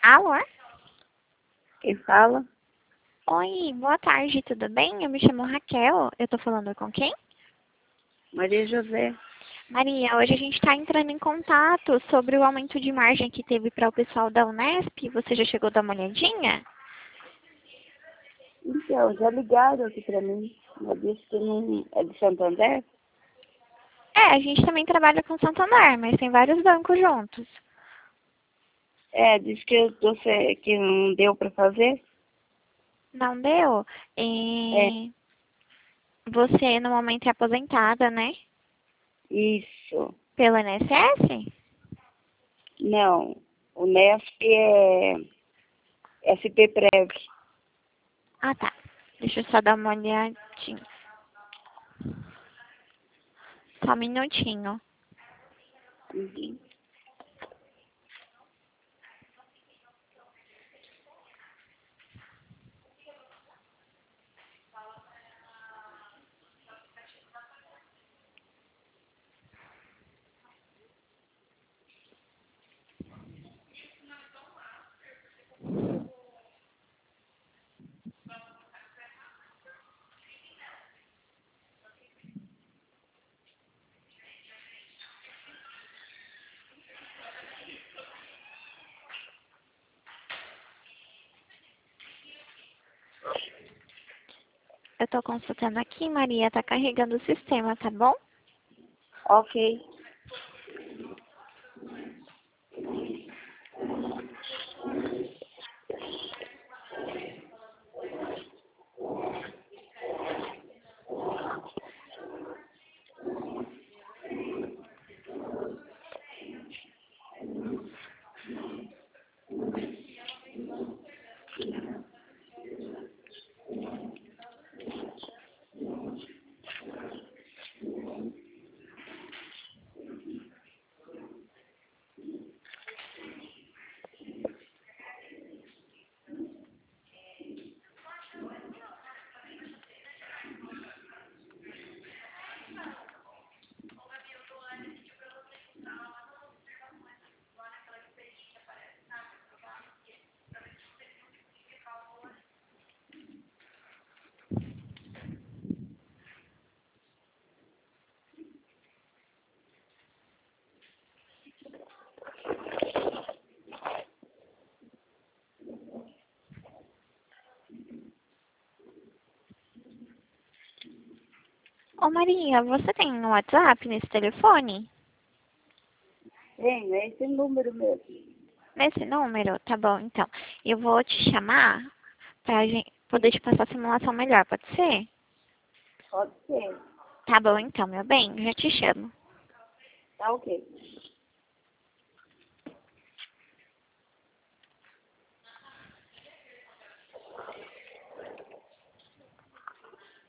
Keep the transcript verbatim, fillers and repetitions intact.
Alô? Quem fala? Oi, boa tarde, tudo bem? Eu me chamo Raquel, eu tô falando com quem? Maria José. Maria, hoje a gente está entrando em contato sobre o aumento de margem que teve para o pessoal da Unesp. Você já chegou a dar uma olhadinha? Então, já ligaram aqui pra mim. Eu disse que não é de Santander. É, a gente também trabalha com Santander, mas tem vários bancos juntos. É, disse que você que não deu pra fazer. Não deu? É, E você no momento é aposentada, né? isso. Pelo I N S S? Não. O Nesp é S P Prev. Ah, tá. Deixa eu só dar uma olhadinha. Só um minutinho. Uhum. Eu tô consultando aqui, Maria, tá carregando o sistema, tá bom? Ok. Ô, Maria, você tem um WhatsApp nesse telefone? Tem, é esse número mesmo. Nesse número? Tá bom, então. Eu vou te chamar pra gente poder te passar a simulação melhor, pode ser? Pode ser. Tá bom, então, meu bem, já te chamo. Tá ok.